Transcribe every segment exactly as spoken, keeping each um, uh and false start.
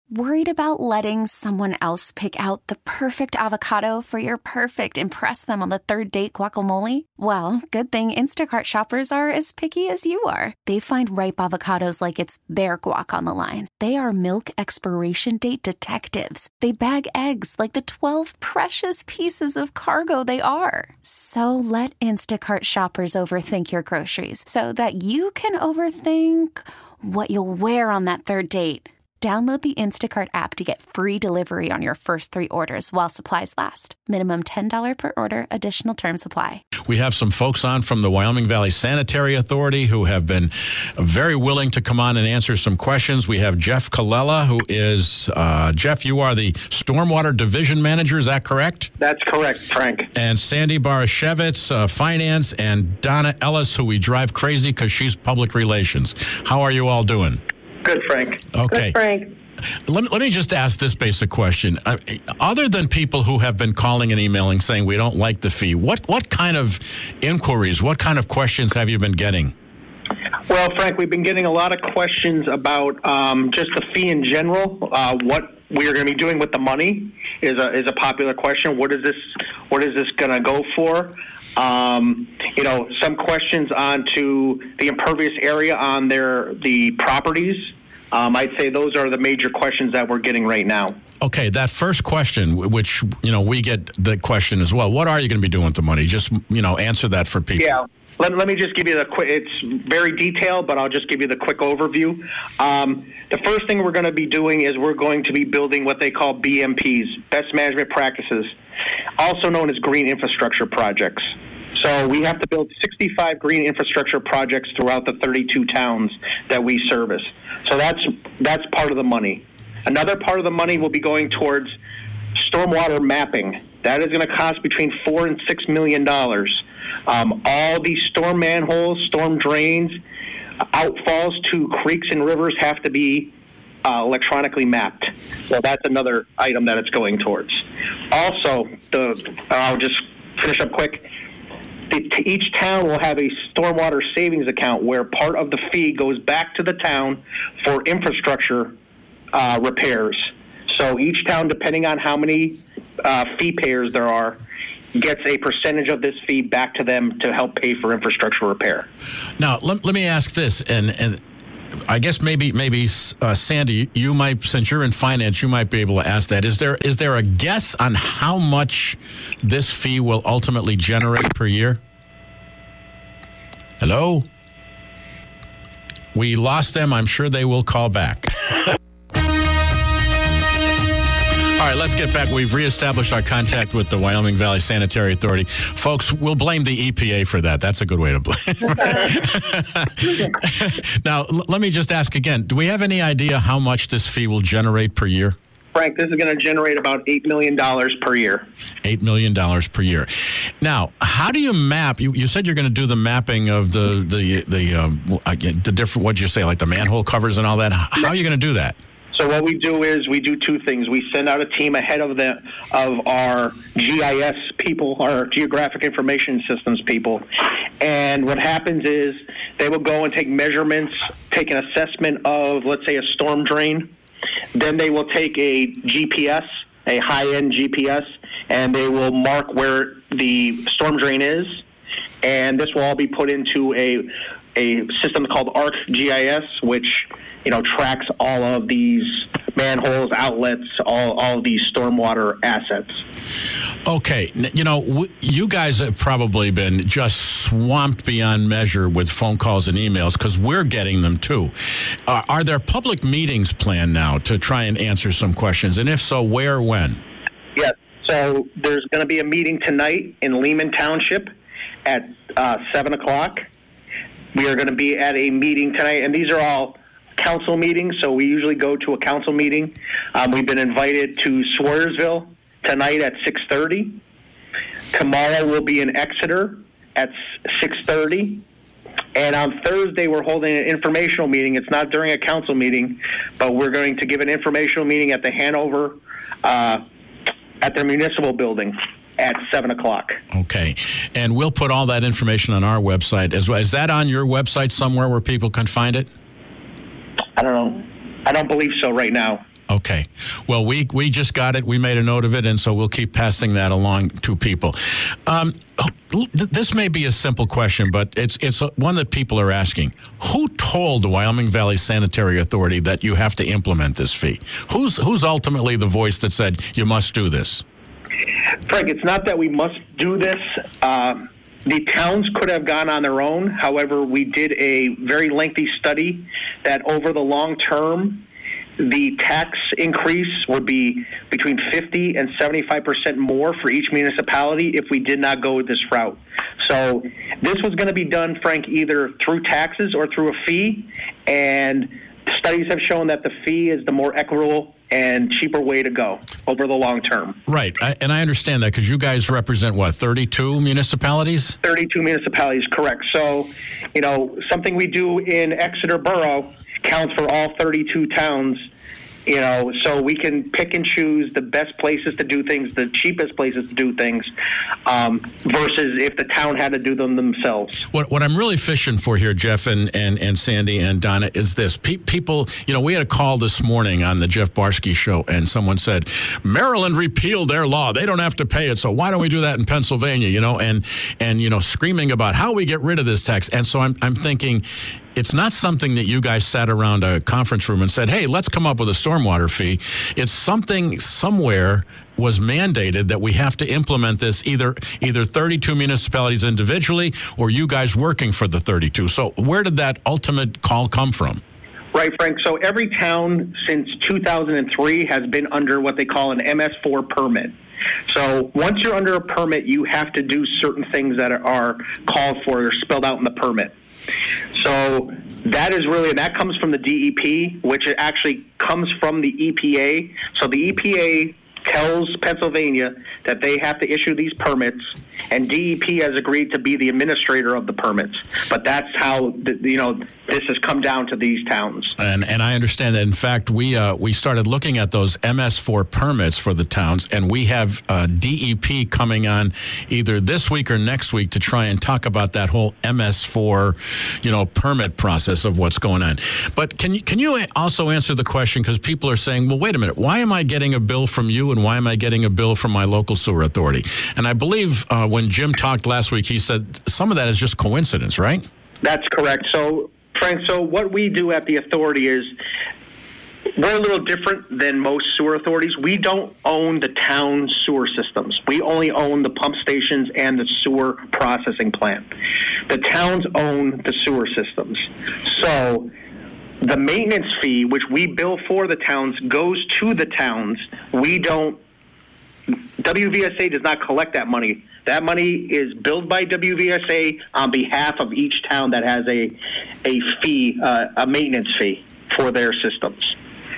Worried about letting someone else pick out the perfect avocado for your perfect impress them on the third date guacamole? Well, good thing Instacart shoppers are as picky as you are. They find ripe avocados like it's their guac on the line. They are milk expiration date detectives. They bag eggs like the twelve precious pieces of cargo they are. So let Instacart shoppers overthink your groceries so that you can overthink what you'll wear on that third date. Download the Instacart app to get free delivery on your first three orders while supplies last. Minimum ten dollars per order. Additional terms apply. We have some folks on from the Wyoming Valley Sanitary Authority who have been very willing to come on and answer some questions. We have Jeff Colella, who is, uh, Jeff, you are the Stormwater Division Manager. Is that correct? That's correct, Frank. And Sandy Barashevitz, uh, Finance, and Donna Ellis, who we drive crazy because she's Public Relations. How are you all doing? Good, Frank. Okay. Good, Frank. Let me, let me just ask this basic question. Uh, other than people who have been calling and emailing saying we don't like the fee, what, what kind of inquiries, what kind of questions have you been getting? Well, Frank, we've been getting a lot of questions about um, just the fee in general. Uh, what we are going to be doing with the money is a is a popular question. What is this? What is this going to go for? Um, you know, some questions onto the impervious area on their the properties. Um, I'd say those are the major questions that we're getting right now. Okay, that first question, which, you know, we get the question as well. What are you going to be doing with the money? Just, you know, answer that for people. Yeah. Let, let me just give you the quick, it's very detailed, but I'll just give you the quick overview. Um, the first thing we're going to be doing is we're going to be building what they call B M Ps, Best Management Practices, also known as green infrastructure projects. So we have to build sixty-five green infrastructure projects throughout the thirty-two towns that we service. So that's that's part of the money. Another part of the money will be going towards stormwater mapping. That is going to cost between four and six million dollars. Um, all these storm manholes, storm drains, outfalls to creeks and rivers have to be uh, electronically mapped. So that's another item that it's going towards. Also, the I'll just finish up quick. The, each town will have a stormwater savings account where part of the fee goes back to the town for infrastructure uh, repairs. So each town, depending on how many uh, fee payers there are, gets a percentage of this fee back to them to help pay for infrastructure repair. Now, let, let me ask this, and and I guess maybe maybe uh, Sandy, you might, since you're in finance, you might be able to ask that. Is there is there a guess on how much this fee will ultimately generate per year? Hello? We lost them. I'm sure they will call back. All right, let's get back. We've reestablished our contact with the Wyoming Valley Sanitary Authority. Folks, we'll blame the E P A for that. That's a good way to blame. Now, l- let me just ask again. Do we have any idea how much this fee will generate per year? Frank, this is going to generate about eight million dollars per year. eight million dollars per year. Now, how do you map? You, you said you're going to do the mapping of the, the, the, um, the different, what'd you say, like the manhole covers and all that? How are you going to do that? So what we do is we do two things. We send out a team ahead of the of our G I S people, our Geographic Information Systems people. And what happens is they will go and take measurements, take an assessment of, let's say, a storm drain. Then they will take a G P S, a high-end G P S, and they will mark where the storm drain is. And this will all be put into a a system called ArcGIS, which, you know, tracks all of these manholes, outlets, all, all of these stormwater assets. Okay. You know, w- you guys have probably been just swamped beyond measure with phone calls and emails because we're getting them too. Uh, are there public meetings planned now to try and answer some questions? And if so, where, when? Yes. So there's going to be a meeting tonight in Lehman Township at uh, seven o'clock. We are going to be at a meeting tonight, and these are all council meetings, so we usually go to a council meeting. Um, we've been invited to Swayersville tonight at six thirty. Tomorrow we'll be in Exeter at six thirty. And on Thursday we're holding an informational meeting. It's not during a council meeting, but we're going to give an informational meeting at the Hanover, uh, at their municipal building at seven o'clock. Okay. And we'll put all that information on our website as well. Is that on your website somewhere where people can find it? I don't know. I don't believe so right now. Okay. Well, we we just got it. We made a note of it, and so we'll keep passing that along to people. Um, this may be a simple question, but it's it's one that people are asking. Who told the Wyoming Valley Sanitary Authority that you have to implement this fee? Who's who's ultimately the voice that said you must do this? Frank, it's not that we must do this. Um, the towns could have gone on their own. However, we did a very lengthy study that over the long term, the tax increase would be between fifty and seventy-five percent more for each municipality if we did not go this route. So this was going to be done, Frank, either through taxes or through a fee, and studies have shown that the fee is the more equitable and cheaper way to go over the long term. Right, I, and I understand that because you guys represent, what, thirty-two municipalities? thirty-two municipalities, correct. So, you know, something we do in Exeter Borough counts for all thirty-two towns, you know, so we can pick and choose the best places to do things, the cheapest places to do things, um, versus if the town had to do them themselves. What what I'm really fishing for here, Jeff and, and, and Sandy and Donna, is this. Pe- people, you know, we had a call this morning on the Jeff Barsky show, and someone said, Maryland repealed their law. They don't have to pay it, so why don't we do that in Pennsylvania, you know, and, and you know, screaming about how we get rid of this tax. And so I'm I'm thinking, it's not something that you guys sat around a conference room and said, hey, let's come up with a stormwater fee. It's something somewhere was mandated that we have to implement this, either either thirty-two municipalities individually or you guys working for the thirty-two. So where did that ultimate call come from? Right, Frank. So every town since two thousand three has been under what they call an M S four permit. So once you're under a permit, you have to do certain things that are called for or spelled out in the permit. So that is really, and that comes from the D E P, which actually comes from the E P A. So the E P A tells Pennsylvania that they have to issue these permits, and D E P has agreed to be the administrator of the permits. But that's how, the, you know, this has come down to these towns. And and I understand that. In fact, we uh, we started looking at those M S four permits for the towns, and we have uh, D E P coming on either this week or next week to try and talk about that whole M S four, you know, permit process of what's going on. But can you can you also answer the question, because people are saying, well, wait a minute, why am I getting a bill from you and why am I getting a bill from my local sewer authority? And I believe uh, when Jim talked last week, he said some of that is just coincidence, right? That's correct. So, Frank, so what we do at the authority is we're a little different than most sewer authorities. We don't own the town sewer systems. We only own the pump stations and the sewer processing plant. The towns own the sewer systems. So the maintenance fee, which we bill for the towns, goes to the towns. We don't, W V S A does not collect that money. That money is billed by W V S A on behalf of each town that has a a fee, uh, a maintenance fee for their systems.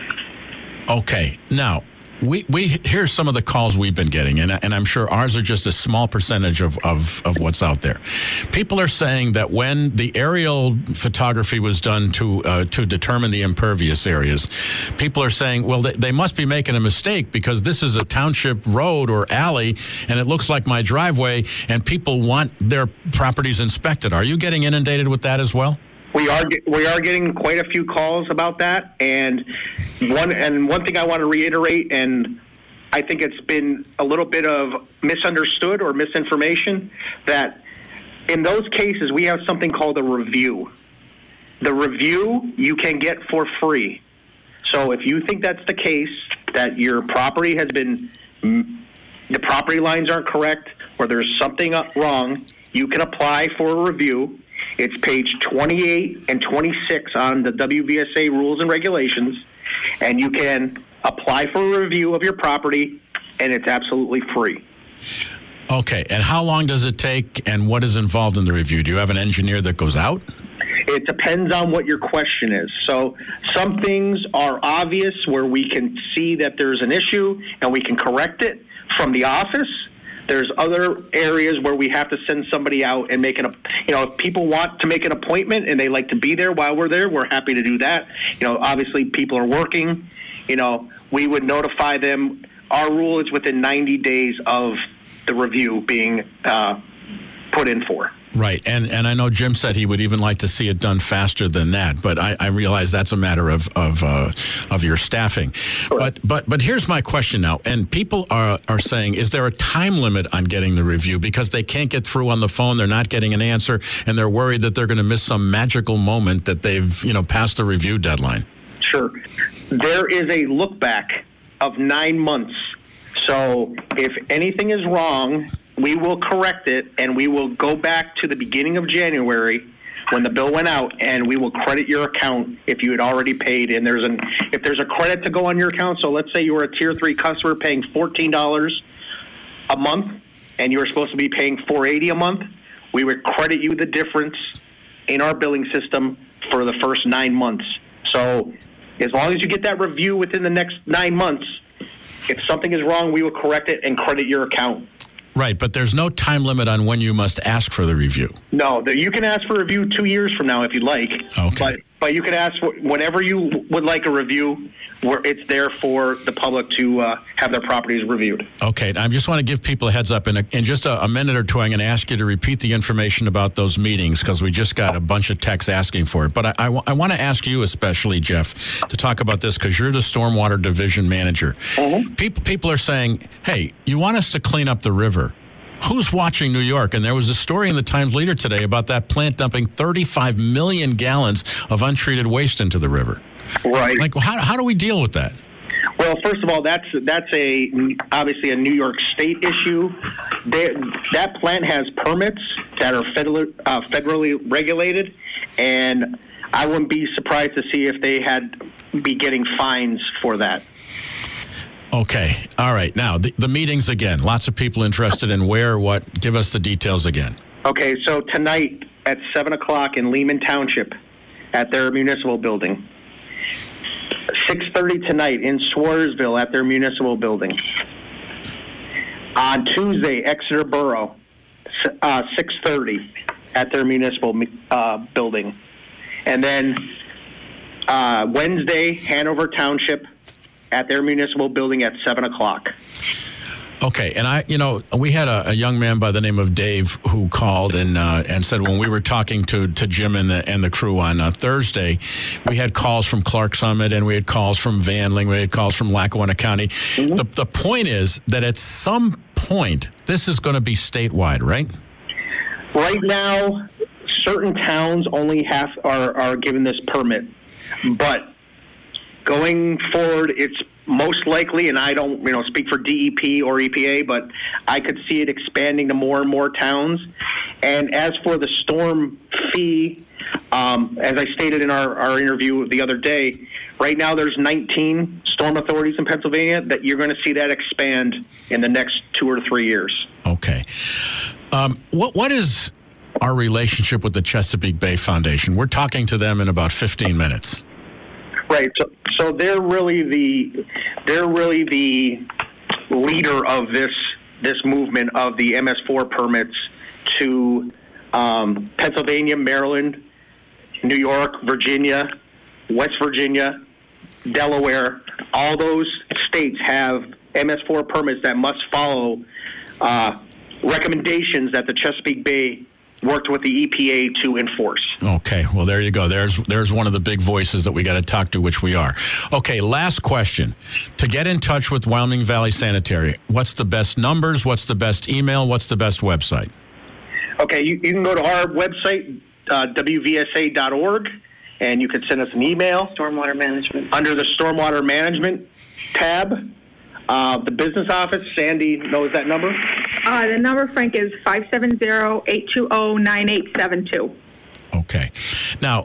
Okay. Now, we, we here's some of the calls we've been getting, and, and I'm sure ours are just a small percentage of, of, of what's out there. People are saying that when the aerial photography was done to uh, to determine the impervious areas, people are saying, well, they, they must be making a mistake because this is a township road or alley, and it looks like my driveway, and people want their properties inspected. Are you getting inundated with that as well? We are we are getting quite a few calls about that, and one and one thing I want to reiterate, and I think it's been a little bit of misunderstood or misinformation, that in those cases we have something called a review. The review you can get for free. So if you think that's the case, that your property has been, the property lines aren't correct, or there's something wrong, you can apply for a review. It's page twenty-eight and twenty-six on the W V S A rules and regulations, and you can apply for a review of your property, and it's absolutely free. Okay, and how long does it take, and what is involved in the review? Do you have an engineer that goes out? It depends on what your question is. So some things are obvious where we can see that there's an issue and we can correct it from the office. There's other areas where we have to send somebody out and make an, you know, if people want to make an appointment and they like to be there while we're there, we're happy to do that. You know, obviously people are working, you know, we would notify them. Our rule is within ninety days of the review being uh, put in for. Right, and and I know Jim said he would even like to see it done faster than that, but I, I realize that's a matter of of uh, of your staffing. Sure. But but but here's my question now, and people are are saying, is there a time limit on getting the review because they can't get through on the phone, they're not getting an answer, and they're worried that they're going to miss some magical moment that they've you know passed the review deadline? Sure, there is a look back of nine months. So if anything is wrong, we will correct it, and we will go back to the beginning of January when the bill went out, and we will credit your account if you had already paid. And there's an if there's a credit to go on your account. So let's say you were a tier three customer paying fourteen dollars a month, and you were supposed to be paying four hundred eighty dollars a month. We would credit you the difference in our billing system for the first nine months. So as long as you get that review within the next nine months, if something is wrong, we will correct it and credit your account. Right, but there's no time limit on when you must ask for the review. No, the, you can ask for a review two years from now if you'd like. Okay. But, but you can ask whenever you would like a review, where it's there for the public to uh, have their properties reviewed. Okay, I just want to give people a heads up. In, a, in just a, a minute or two, I'm going to ask you to repeat the information about those meetings because we just got a bunch of texts asking for it. But I, I, w- I want to ask you especially, Jeff, to talk about this because you're the Stormwater Division Manager. Mm-hmm. People, people are saying, hey, you want us to clean up the river. Who's watching New York? And there was a story in the Times Leader today about that plant dumping thirty-five million gallons of untreated waste into the river. Right. Like, how, how do we deal with that? Well, first of all, that's that's a obviously a New York State issue. They, that plant has permits that are federally, uh, federally regulated, and I wouldn't be surprised to see if they had be getting fines for that. Okay. All right. Now, the, the meetings again. Lots of people interested in where, what. Give us the details again. Okay. So tonight at seven o'clock in Lehman Township at their municipal building. six thirty tonight in Swarsville at their municipal building. On Tuesday, Exeter Borough, uh, six thirty at their municipal uh, building. And then uh, Wednesday, Hanover Township at their municipal building at seven o'clock. Okay, and I, you know, we had a, a young man by the name of Dave who called and uh, and said when we were talking to, to Jim and the and the crew on uh, Thursday, we had calls from Clark Summit and we had calls from Vanling, we had calls from Lackawanna County. Mm-hmm. The the point is that at some point this is going to be statewide, right? Right now, certain towns only have are are given this permit, but going forward, it's most likely, and I don't, you know, speak for D E P or E P A, but I could see it expanding to more and more towns. And as for the storm fee, um, as I stated in our, our interview the other day, right now there's nineteen storm authorities in Pennsylvania that you're going to see that expand in the next two or three years. Okay. Um, what what is our relationship with the Chesapeake Bay Foundation? We're talking to them in about fifteen minutes. Right. So, so they're really the they're really the leader of this this movement of the M S four permits to um, Pennsylvania, Maryland, New York, Virginia, West Virginia, Delaware. All those states have M S four permits that must follow uh, recommendations that the Chesapeake Bay worked with the E P A to enforce. Okay, well, there you go. There's there's one of the big voices that we got to talk to, which we are. Okay, last question. To get in touch with Wyoming Valley Sanitary, what's the best numbers? What's the best email? What's the best website? Okay, you, you can go to our website, uh, W V S A dot org, and you can send us an email. Stormwater Management. Under the Stormwater Management tab. Uh, the business office, Sandy knows that number. Uh, the number, Frank, is five seven zero, eight two zero, nine eight seven two. Okay. Now,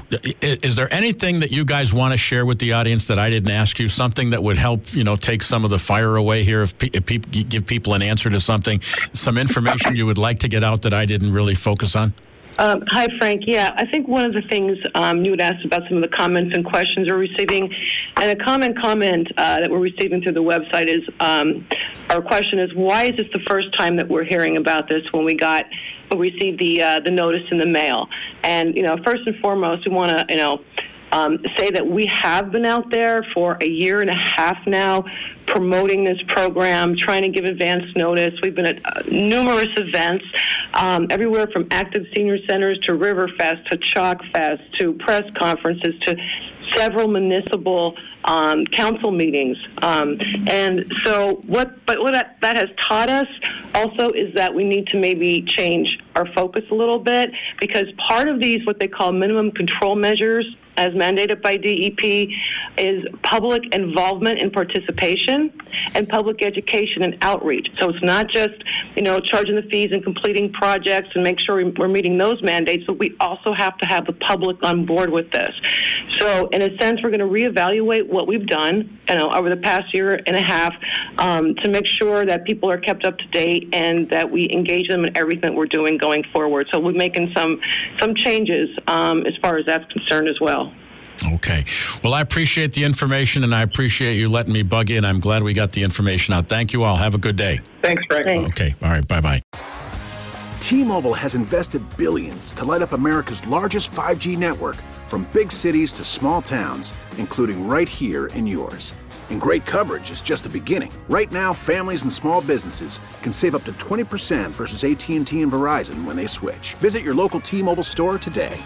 is there anything that you guys want to share with the audience that I didn't ask you? Something that would help, you know, take some of the fire away here if, pe- if people give people an answer to something, some information you would like to get out that I didn't really focus on? Um, hi, Frank. Yeah, I think one of the things um, you had asked about some of the comments and questions we're receiving, and a common comment uh, that we're receiving through the website is, um, our question is, why is this the first time that we're hearing about this when we got, we received the uh, the notice in the mail? And, you know, first and foremost, we want to, you know, um, say that we have been out there for a year and a half now promoting this program, trying to give advance notice. We've been at uh, numerous events, um, everywhere from active senior centers to Riverfest to Chalk Fest to press conferences to several municipal um, council meetings. Um, and so what, but what that, that has taught us also is that we need to maybe change our focus a little bit, because part of these, what they call minimum control measures, as mandated by D E P, is public involvement and participation and public education and outreach. So it's not just, you know, charging the fees and completing projects and make sure we're meeting those mandates, but we also have to have the public on board with this. So in a sense, we're going to reevaluate what we've done, you know, over the past year and a half um, to make sure that people are kept up to date and that we engage them in everything that we're doing going forward. So we're making some, some changes um, as far as that's concerned as well. Okay. Well, I appreciate the information, and I appreciate you letting me bug in. I'm glad we got the information out. Thank you all. Have a good day. Thanks, Frank. Thanks. Okay. All right. Bye-bye. T-Mobile has invested billions to light up America's largest five G network, from big cities to small towns, including right here in yours. And great coverage is just the beginning. Right now, families and small businesses can save up to twenty percent versus A T and T and Verizon when they switch. Visit your local T-Mobile store today.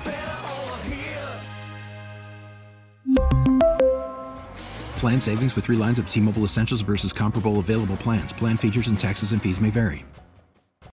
Plan savings with three lines of T-Mobile Essentials versus comparable available plans. Plan features and taxes and fees may vary.